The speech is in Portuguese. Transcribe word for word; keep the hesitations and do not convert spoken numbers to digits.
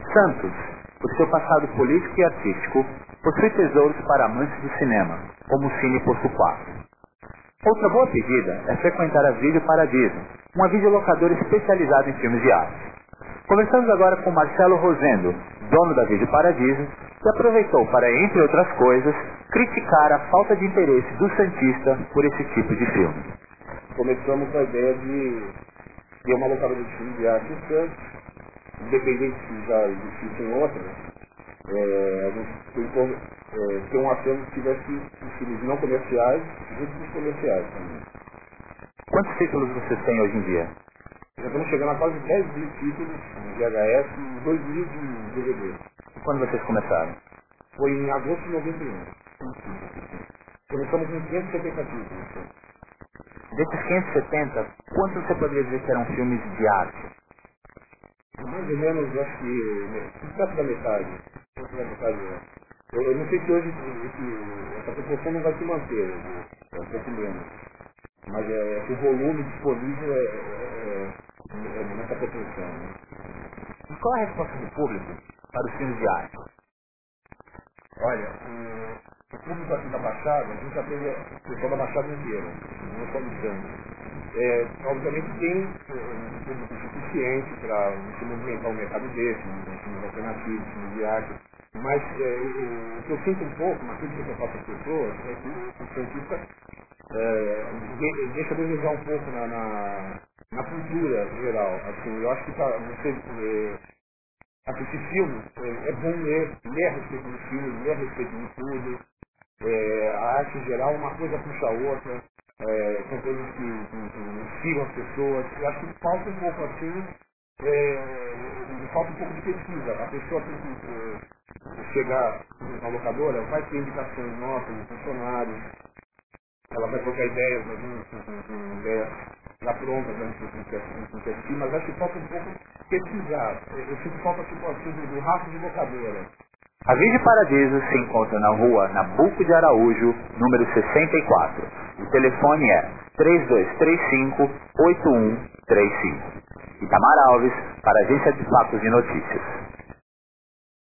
Santos, por seu passado político e artístico, possui tesouros para amantes do cinema, como o Cine Poço quatro. Outra boa pedida é frequentar a Vídeo Paradiso, uma videolocadora especializada em filmes de arte. Conversamos agora com Marcelo Rosendo, dono da Vídeo Paradiso, que aproveitou para, entre outras coisas, criticar a falta de interesse do santista por esse tipo de filme. Começamos com a ideia de ter uma locadora de filmes de arte em Santos, independente se já existissem outras, é, a gente tentou é, ter um aceno que tivesse filmes não comerciais junto com os comerciais também. Quantos títulos vocês têm hoje em dia? Já estamos chegando a quase dez mil títulos de V H S e dois mil de D V D. E quando vocês começaram? Foi em agosto de noventa e um. Começamos com quinhentos e setenta títulos. Desses quinhentos e setenta, quantos você poderia dizer que eram filmes de arte? Mais ou menos, acho que né, perto da metade. Perto da metade. Eu, eu não sei se hoje esse, essa proporção não vai se manter, né? É um pouco menos. Mas é, o volume disponível é, é, é, é nessa proporção. Né? E qual é a resposta do público para os filmes de arte? Olha, o, o público aqui da Baixada, a gente já teve o pessoal da Baixada inteira, não só do Santos. É, obviamente tem um público suficiente para se movimentar um mercado desse, um filmes alternativos, filmes de arte, mas é, o, o que eu sinto um pouco, uma crítica que eu faço às pessoas, é que o cientista é, de, deixa a desejar um pouco na, na, na cultura geral. Assim, eu acho que tá, você é, assistir filme é, é bom ler, ler a respeito dos filmes, ler a respeito de tudo. É, a arte em geral, uma coisa puxa a outra. É, são coisas que, que, que inspiram as pessoas. Eu acho que falta um pouco assim, é, falta um pouco de pesquisa. A pessoa tem que é, chegar na locadora, vai ter indicações nossas, de funcionários, ela vai trocar ideias, mas não ideias já prontas, né, não quer assistir, mas acho que falta um pouco pesquisar. Eu sinto falta tipo assim do rastro de locadora. A Vídeo Paradiso se encontra na rua Nabuco de Araújo, número sessenta e quatro. O telefone é três dois três cinco, oito um três cinco. Itamar Alves, para a Agência de Fatos e Notícias.